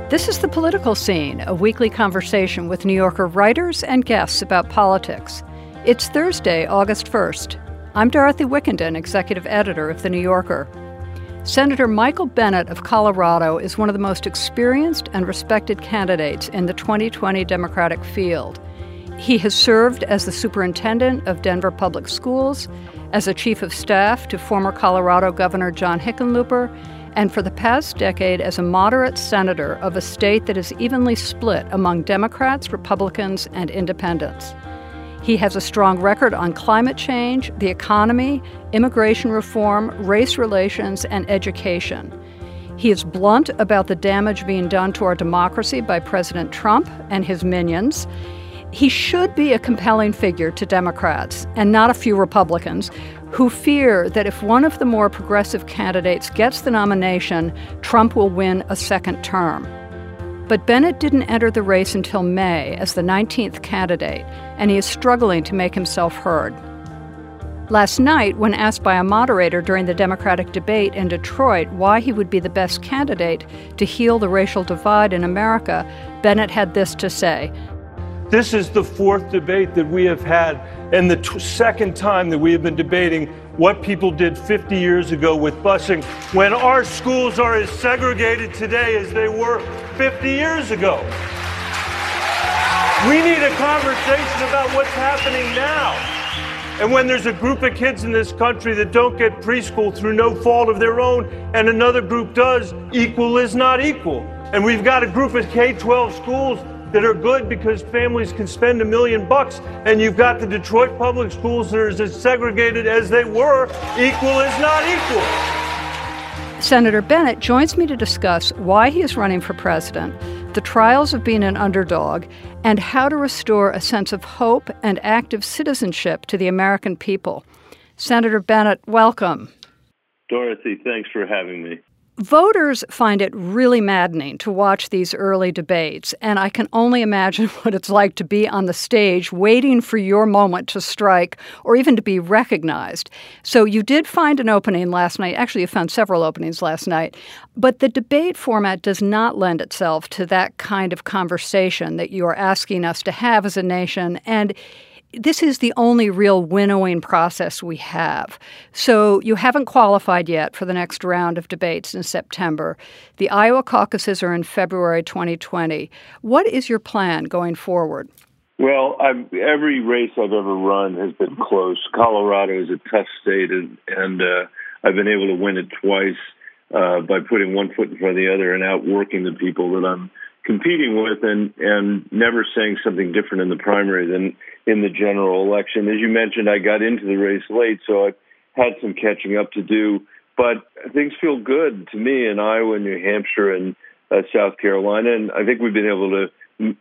This is The Political Scene, a weekly conversation with New Yorker writers and guests about politics. It's Thursday, August 1st. I'm Dorothy Wickenden, executive editor of The New Yorker. Senator Michael Bennet of Colorado is one of the most experienced and respected candidates in the 2020 Democratic field. He has served as the superintendent of Denver Public Schools, as a chief of staff to former Colorado Governor John Hickenlooper, and for the past decade as a moderate senator of a state that is evenly split among Democrats, Republicans, and independents. He has a strong record on climate change, the economy, immigration reform, race relations, and education. He is blunt about the damage being done to our democracy by President Trump and his minions. He should be a compelling figure to Democrats, and not a few Republicans, who fear that if one of the more progressive candidates gets the nomination, Trump will win a second term. But Bennet didn't enter the race until May as the 19th candidate, and he is struggling to make himself heard. Last night, when asked by a moderator during the Democratic debate in Detroit why he would be the best candidate to heal the racial divide in America, Bennet had this to say. This is the fourth debate that we have had, and the second time that we have been debating what people did 50 years ago with busing, when our schools are as segregated today as they were 50 years ago. We need a conversation about what's happening now. And when there's a group of kids in this country that don't get preschool through no fault of their own, and another group does, equal is not equal. And we've got a group of K-12 schools that are good because families can spend $1 million, and you've got the Detroit public schools that are as segregated as they were. Equal is not equal. Senator Bennet joins me to discuss why he is running for president, the trials of being an underdog, and how to restore a sense of hope and active citizenship to the American people. Senator Bennet, welcome. Dorothy, thanks for having me. Voters find it really maddening to watch these early debates, and I can only imagine what it's like to be on the stage waiting for your moment to strike or even to be recognized. So you did find an opening last night. Actually, you found several openings last night. But the debate format does not lend itself to that kind of conversation that you are asking us to have as a nation, and this is the only real winnowing process we have. So you haven't qualified yet for the next round of debates in September. The Iowa caucuses are in February 2020. What is your plan going forward? Well, every race I've ever run has been close. Colorado is a tough state, and I've been able to win it twice by putting one foot in front of the other and outworking the people that I'm competing with, and never saying something different in the primary than in the general election. As you mentioned, I got into the race late, so I've had some catching up to do. But things feel good to me in Iowa, New Hampshire, and South Carolina, and I think we've been able to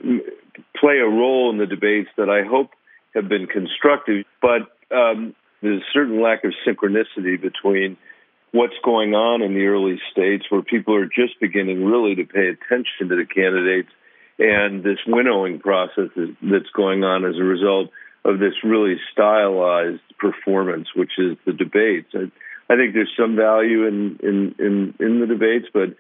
play a role in the debates that I hope have been constructive. But there's a certain lack of synchronicity between what's going on in the early states where people are just beginning really to pay attention to the candidates and this winnowing process that's going on as a result of this really stylized performance, which is the debates. I think there's some value in the debates, but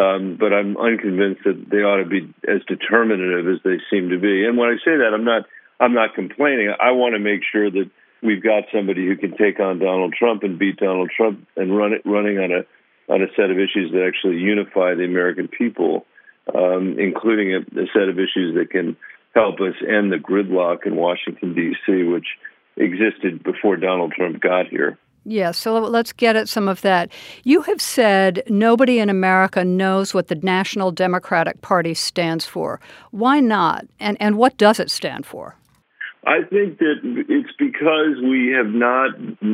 I'm unconvinced that they ought to be as determinative as they seem to be. And when I say that, I'm not complaining. I want to make sure that we've got somebody who can take on Donald Trump and beat Donald Trump and running on a set of issues that actually unify the American people, including a set of issues that can help us end the gridlock in Washington, D.C., which existed before Donald Trump got here. Yes, so let's get at some of that. You have said nobody in America knows what the National Democratic Party stands for. Why not? And what does it stand for? I think that it's because we have not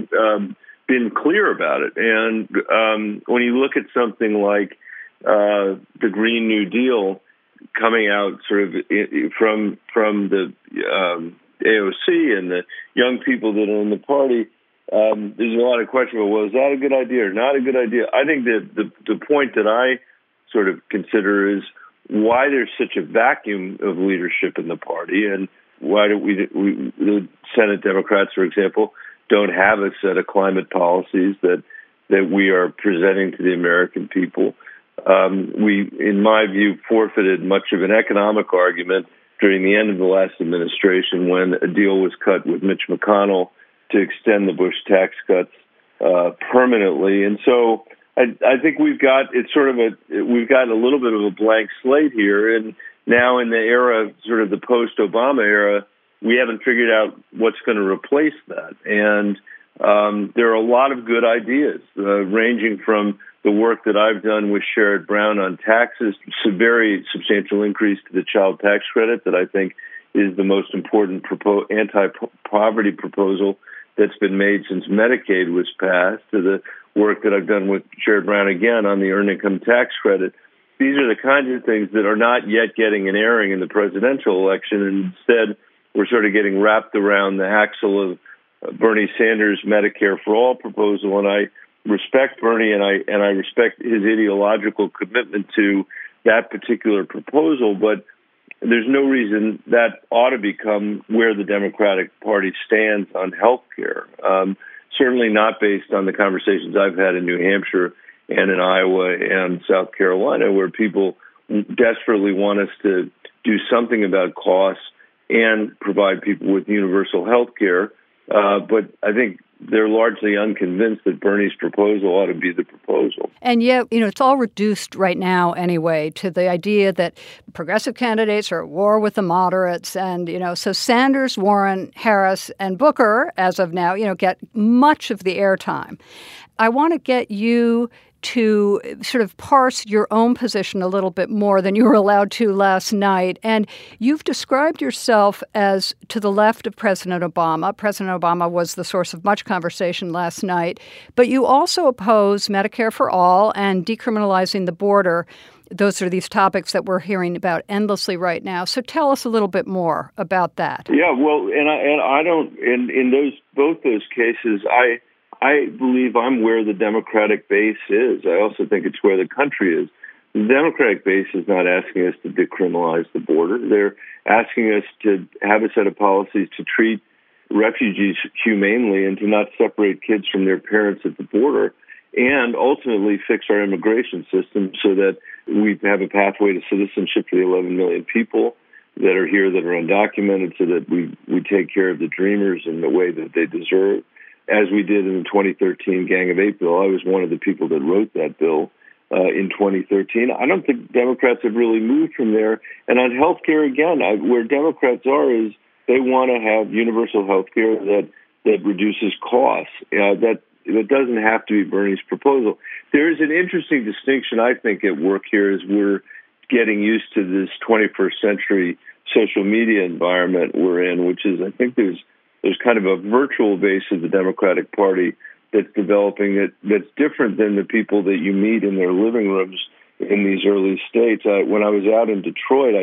been clear about it. And when you look at something like the Green New Deal coming out sort of from the AOC and the young people that are in the party, there's a lot of question about, well, is that a good idea or not a good idea? I think that the point that I sort of consider is why there's such a vacuum of leadership in the party, and why do the Senate Democrats, for example, don't have a set of climate policies that we are presenting to the American people. We, in my view, forfeited much of an economic argument during the end of the last administration when a deal was cut with Mitch McConnell to extend the Bush tax cuts permanently. And so I think we've got a little bit of a blank slate here. And now in the era, sort of the post-Obama era, we haven't figured out what's going to replace that. And there are a lot of good ideas, ranging from the work that I've done with Sherrod Brown on taxes, a very substantial increase to the child tax credit that I think is the most important anti-poverty proposal that's been made since Medicaid was passed, to the work that I've done with Sherrod Brown again on the earned income tax credit. These are the kinds of things that are not yet getting an airing in the presidential election, and instead we're sort of getting wrapped around the axle of Bernie Sanders' Medicare for All proposal. And I respect Bernie, and I respect his ideological commitment to that particular proposal, but there's no reason that ought to become where the Democratic Party stands on health care. Certainly not based on the conversations I've had in New Hampshire and in Iowa and South Carolina, where people desperately want us to do something about costs and provide people with universal health care. But I think they're largely unconvinced that Bernie's proposal ought to be the proposal. And yet, it's all reduced right now anyway to the idea that progressive candidates are at war with the moderates. And, so Sanders, Warren, Harris, and Booker, as of now, get much of the airtime. I want to get you to sort of parse your own position a little bit more than you were allowed to last night. And you've described yourself as to the left of President Obama. President Obama was the source of much conversation last night. But you also oppose Medicare for All and decriminalizing the border. Those are these topics that we're hearing about endlessly right now. So tell us a little bit more about that. Yeah, well, and I don't, in both those cases, I believe I'm where the Democratic base is. I also think it's where the country is. The Democratic base is not asking us to decriminalize the border. They're asking us to have a set of policies to treat refugees humanely and to not separate kids from their parents at the border, and ultimately fix our immigration system so that we have a pathway to citizenship for the 11 million people that are here that are undocumented, so that we take care of the dreamers in the way that they deserve, as we did in the 2013 Gang of Eight bill. I was one of the people that wrote that bill in 2013. I don't think Democrats have really moved from there. And on health care, again, where Democrats are is they want to have universal health care that reduces costs. That doesn't have to be Bernie's proposal. There is an interesting distinction, I think, at work here as we're getting used to this 21st century social media environment we're in, which is, I think there's kind of a virtual base of the Democratic Party that's developing that's different than the people that you meet in their living rooms in these early states. When I was out in Detroit,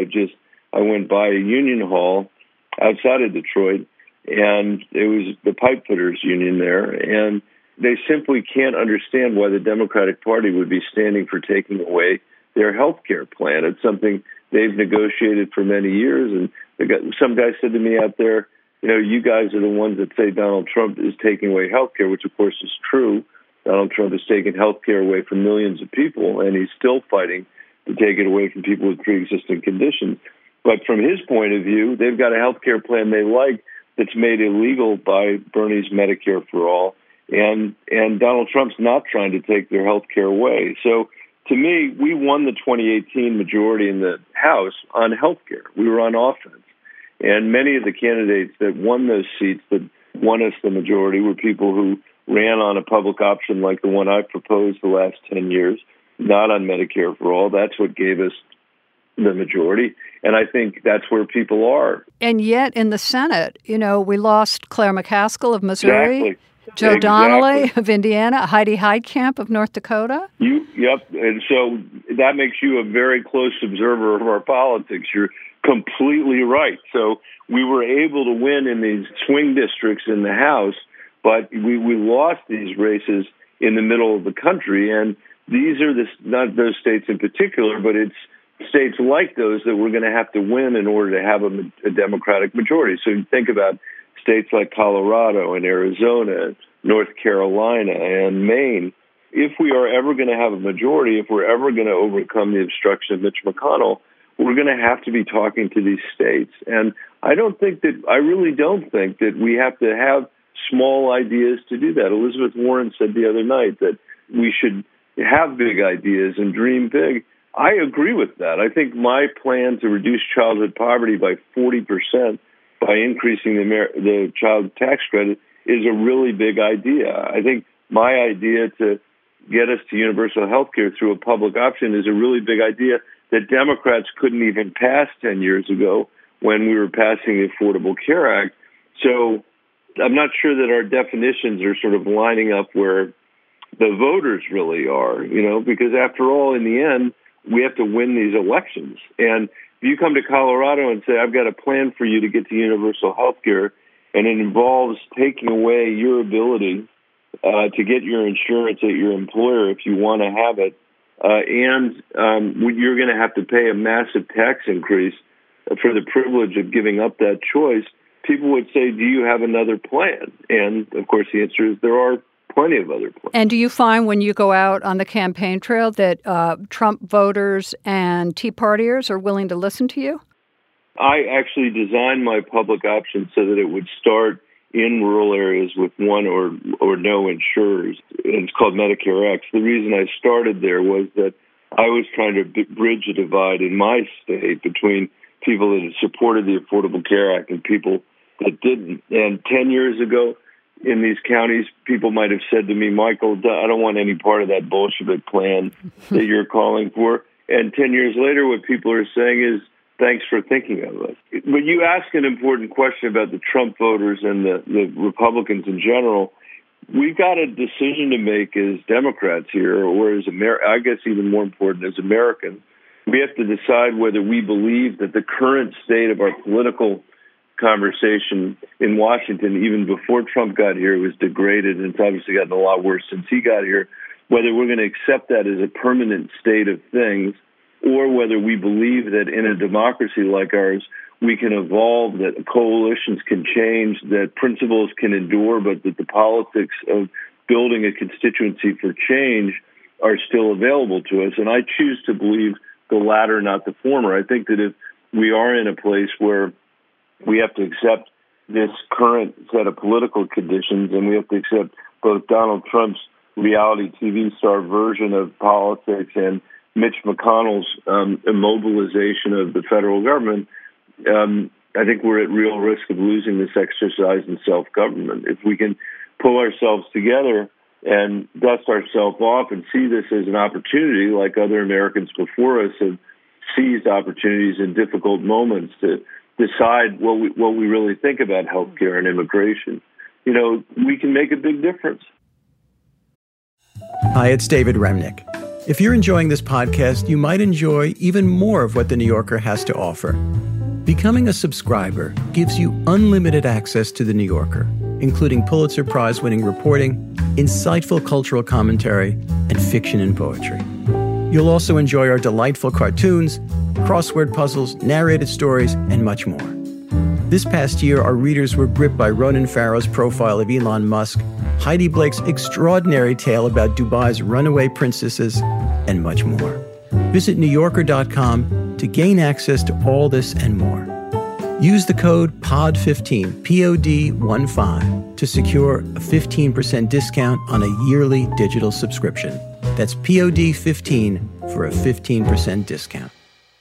I went by a union hall outside of Detroit, and it was the pipe fitters union there, and they simply can't understand why the Democratic Party would be standing for taking away their health care plan. It's something they've negotiated for many years, and some guy said to me out there, you guys are the ones that say Donald Trump is taking away health care, which of course is true. Donald Trump has taken health care away from millions of people, and he's still fighting to take it away from people with pre-existing conditions. But from his point of view, they've got a health care plan they like that's made illegal by Bernie's Medicare for All, and Donald Trump's not trying to take their health care away. So to me, we won the 2018 majority in the House on health care. We were on offense. And many of the candidates that won those seats, that won us the majority, were people who ran on a public option like the one I proposed the last 10 years, not on Medicare for All. That's what gave us the majority. And I think that's where people are. And yet in the Senate, we lost Claire McCaskill of Missouri. Exactly. Joe Donnelly of Indiana, Heidi Heitkamp of North Dakota. Yep. And so that makes you a very close observer of our politics. You're completely right. So we were able to win in these swing districts in the House, but we lost these races in the middle of the country. And these are not those states in particular, but it's states like those that we're going to have to win in order to have a Democratic majority. So you think about states like Colorado and Arizona, North Carolina and Maine. if we are ever going to have a majority, if we're ever going to overcome the obstruction of Mitch McConnell, we're going to have to be talking to these states. And I really don't think that we have to have small ideas to do that. Elizabeth Warren said the other night that we should have big ideas and dream big. I agree with that. I think my plan to reduce childhood poverty by 40% by increasing the child tax credit is a really big idea. I think my idea to get us to universal health care through a public option is a really big idea that Democrats couldn't even pass 10 years ago when we were passing the Affordable Care Act. So I'm not sure that our definitions are sort of lining up where the voters really are, because after all, in the end, we have to win these elections. And if you come to Colorado and say, I've got a plan for you to get to universal health care, and it involves taking away your ability to get your insurance at your employer if you want to have it, and you're going to have to pay a massive tax increase for the privilege of giving up that choice, people would say, do you have another plan? And, of course, the answer is there are plenty of other plans. And do you find when you go out on the campaign trail that Trump voters and Tea Partiers are willing to listen to you? I actually designed my public option so that it would start in rural areas with one or no insurers. And it's called Medicare X. The reason I started there was that I was trying to bridge a divide in my state between people that had supported the Affordable Care Act and people that didn't. And 10 years ago, in these counties, people might have said to me, Michael, I don't want any part of that Bolshevik plan that you're calling for. And 10 years later, what people are saying is, thanks for thinking of us. But you ask an important question about the Trump voters and the Republicans in general. We've got a decision to make as Democrats here, or as I guess even more important, as Americans. We have to decide whether we believe that the current state of our political conversation in Washington, even before Trump got here, was degraded, and it's obviously gotten a lot worse since he got here, whether we're going to accept that as a permanent state of things, or whether we believe that in a democracy like ours, we can evolve, that coalitions can change, that principles can endure, but that the politics of building a constituency for change are still available to us. And I choose to believe the latter, not the former. I think that if we are in a place where we have to accept this current set of political conditions, and we have to accept both Donald Trump's reality TV star version of politics and Mitch McConnell's immobilization of the federal government, I think we're at real risk of losing this exercise in self-government. If we can pull ourselves together and dust ourselves off and see this as an opportunity, like other Americans before us have seized opportunities in difficult moments to decide what we really think about healthcare and immigration, we can make a big difference. Hi, it's David Remnick. If you're enjoying this podcast, you might enjoy even more of what The New Yorker has to offer. Becoming a subscriber gives you unlimited access to The New Yorker, including Pulitzer Prize-winning reporting, insightful cultural commentary, and fiction and poetry. You'll also enjoy our delightful cartoons, crossword puzzles, narrated stories, and much more. This past year, our readers were gripped by Ronan Farrow's profile of Elon Musk, Heidi Blake's extraordinary tale about Dubai's runaway princesses, and much more. Visit NewYorker.com to gain access to all this and more. Use the code POD15, POD15, to secure a 15% discount on a yearly digital subscription. That's POD15 for a 15% discount.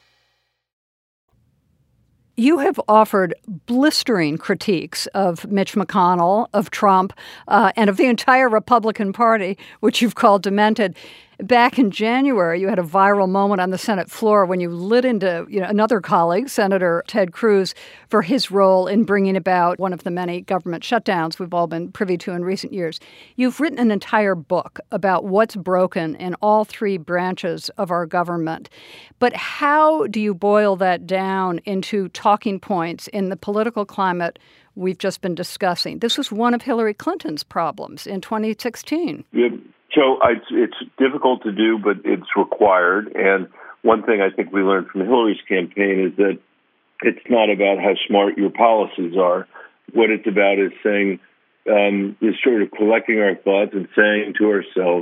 You have offered blistering critiques of Mitch McConnell, of Trump, and of the entire Republican Party, which you've called demented. Back in January, you had a viral moment on the Senate floor when you lit into another colleague, Senator Ted Cruz, for his role in bringing about one of the many government shutdowns we've all been privy to in recent years. You've written an entire book about what's broken in all three branches of our government. But how do you boil that down into talking points in the political climate we've just been discussing? This was one of Hillary Clinton's problems in 2016. Yeah. So it's difficult to do, but it's required. And one thing I think we learned from Hillary's campaign is that it's not about how smart your policies are. What it's about is saying, is sort of collecting our thoughts and saying to ourselves,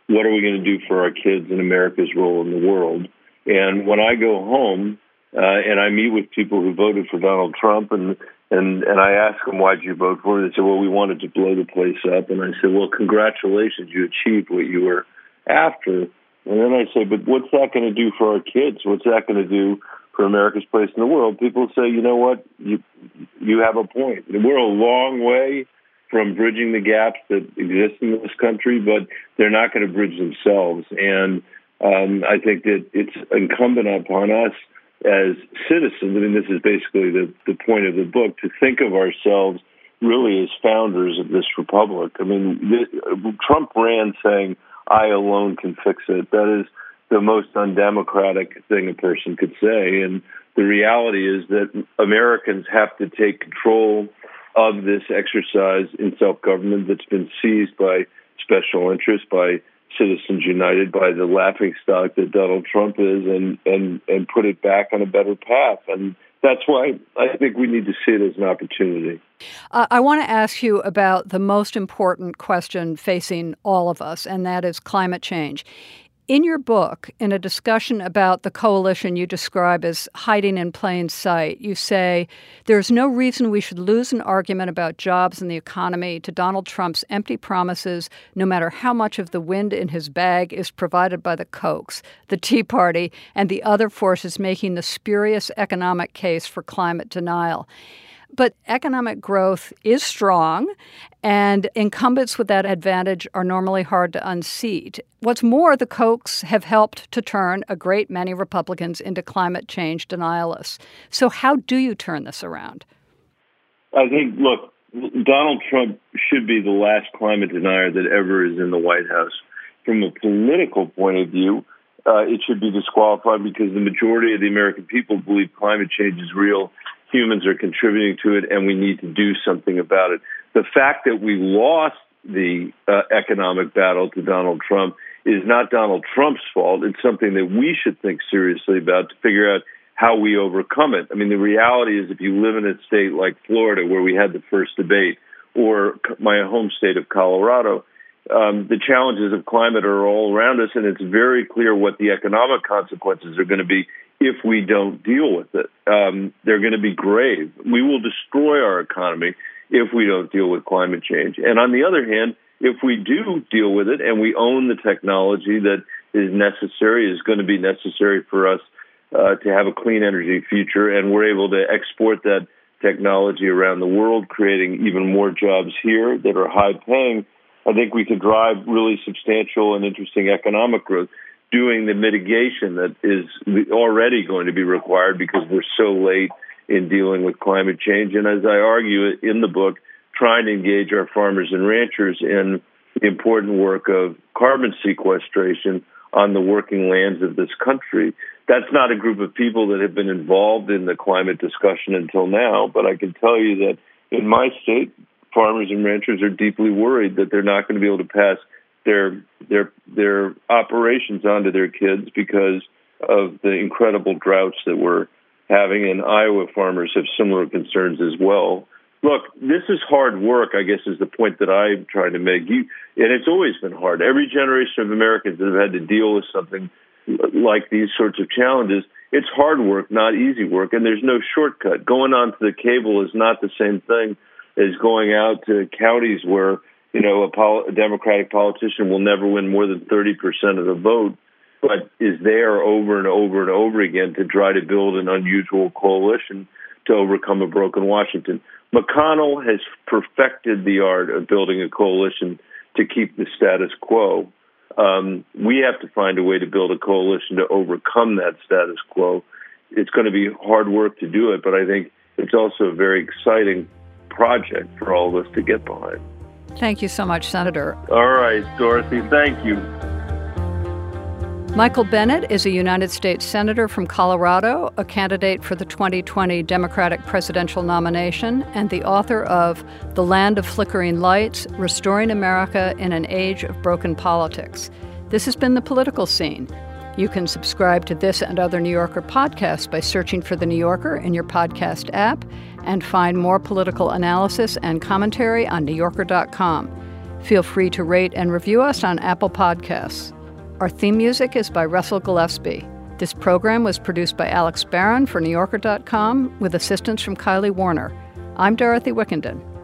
what are we going to do for our kids and America's role in the world? And when I go home and I meet with people who voted for Donald Trump and I ask them, why'd you vote for it? They say, well, we wanted to blow the place up. And I said, well, congratulations, you achieved what you were after. And then I say, but what's that going to do for our kids? What's that going to do for America's place in the world? People say, you know what, you have a point. We're a long way from bridging the gaps that exist in this country, but they're not going to bridge themselves. And I think that it's incumbent upon us as citizens, I mean, this is basically the point of the book, to think of ourselves really as founders of this republic. I mean, Trump ran saying, I alone can fix it. That is the most undemocratic thing a person could say. And the reality is that Americans have to take control of this exercise in self-government that's been seized by special interests, by Citizens United, by the laughingstock that Donald Trump is, and put it back on a better path. And that's why I think we need to see it as an opportunity. I want to ask you about the most important question facing all of us, and that is climate change. In your book, in a discussion about the coalition you describe as hiding in plain sight, you say, there's no reason we should lose an argument about jobs and the economy to Donald Trump's empty promises, no matter how much of the wind in his bag is provided by the Kochs, the Tea Party, and the other forces making the spurious economic case for climate denial. But economic growth is strong, and incumbents with that advantage are normally hard to unseat. What's more, the Kochs have helped to turn a great many Republicans into climate change denialists. So how do you turn this around? I think, look, Donald Trump should be the last climate denier that ever is in the White House. From a political point of view, it should be disqualified because the majority of the American people believe climate change is real. Humans are contributing to it, and we need to do something about it. The fact that we lost the economic battle to Donald Trump is not Donald Trump's fault. It's something that we should think seriously about to figure out how we overcome it. I mean, the reality is if you live in a state like Florida, where we had the first debate, or my home state of Colorado, the challenges of climate are all around us, and it's very clear what the economic consequences are going to be if we don't deal with it. They're going to be grave. We will destroy our economy if we don't deal with climate change. And on the other hand, if we do deal with it and we own the technology that is necessary, is going to be necessary for us to have a clean energy future, and we're able to export that technology around the world, creating even more jobs here that are high paying, I think we can drive really substantial and interesting economic growth, doing the mitigation that is already going to be required because we're so late in dealing with climate change. And as I argue in the book, trying to engage our farmers and ranchers in the important work of carbon sequestration on the working lands of this country. That's not a group of people that have been involved in the climate discussion until now, but I can tell you that in my state, farmers and ranchers are deeply worried that they're not going to be able to pass their operations onto their kids because of the incredible droughts that we're having, and Iowa farmers have similar concerns as well. Look, this is hard work, I guess, is the point that I'm trying to make. And it's always been hard. Every generation of Americans that have had to deal with something like these sorts of challenges, it's hard work, not easy work, and there's no shortcut. Going onto the cable is not the same thing as going out to counties where, you know, a Democratic politician will never win more than 30% of the vote, but is there over and over and over again to try to build an unusual coalition to overcome a broken Washington. McConnell has perfected the art of building a coalition to keep the status quo. We have to find a way to build a coalition to overcome that status quo. It's going to be hard work to do it, but I think it's also a very exciting project for all of us to get behind. Thank you so much, Senator. All right, Dorothy, thank you. Michael Bennet is a United States Senator from Colorado, a candidate for the 2020 Democratic presidential nomination, and the author of The Land of Flickering Lights, Restoring America in an Age of Broken Politics. This has been The Political Scene. You can subscribe to this and other New Yorker podcasts by searching for The New Yorker in your podcast app, and find more political analysis and commentary on NewYorker.com. Feel free to rate and review us on Apple Podcasts. Our theme music is by Russell Gillespie. This program was produced by Alex Barron for NewYorker.com with assistance from Kylie Warner. I'm Dorothy Wickenden.